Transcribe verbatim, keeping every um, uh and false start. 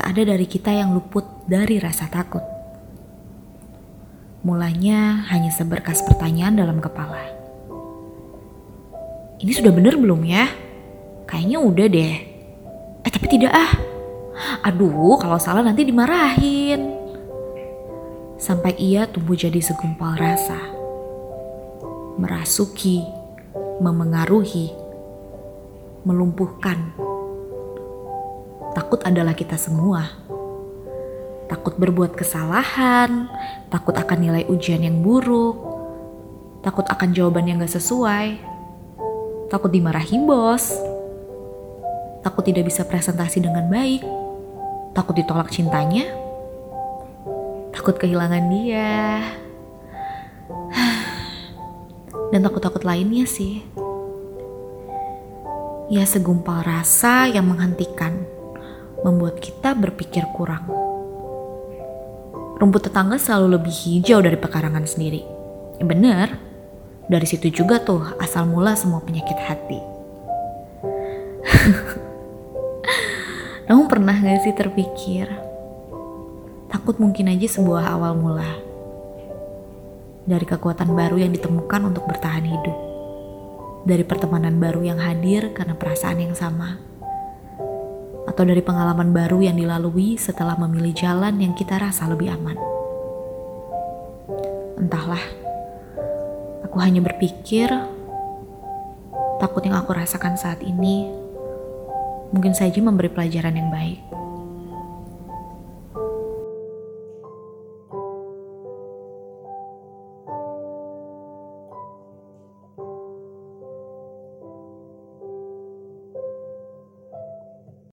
ada dari kita yang luput dari rasa takut. Mulanya hanya seberkas pertanyaan dalam kepala. Ini sudah bener belum ya? Kayaknya udah deh. Eh tapi tidak ah. Aduh, kalau salah nanti dimarahin. Sampai ia tumbuh jadi segumpal rasa. Merasuki, memengaruhi, melumpuhkan. Takut adalah kita semua. Takut berbuat kesalahan, takut akan nilai ujian yang buruk, takut akan jawaban yang gak sesuai, takut dimarahi bos, takut tidak bisa presentasi dengan baik, takut ditolak cintanya, takut kehilangan dia, dan takut-takut lainnya sih. Ya segumpal rasa yang menghentikan, membuat kita berpikir kurang. Rumput tetangga selalu lebih hijau dari pekarangan sendiri. Ya bener, dari situ juga tuh asal mula semua penyakit hati. Kamu pernah gak sih terpikir, takut mungkin aja sebuah awal mula dari kekuatan baru yang ditemukan untuk bertahan hidup, dari pertemanan baru yang hadir karena perasaan yang sama, atau dari pengalaman baru yang dilalui setelah memilih jalan yang kita rasa lebih aman. Entahlah, aku hanya berpikir takut yang aku rasakan saat ini mungkin saja memberi pelajaran yang baik.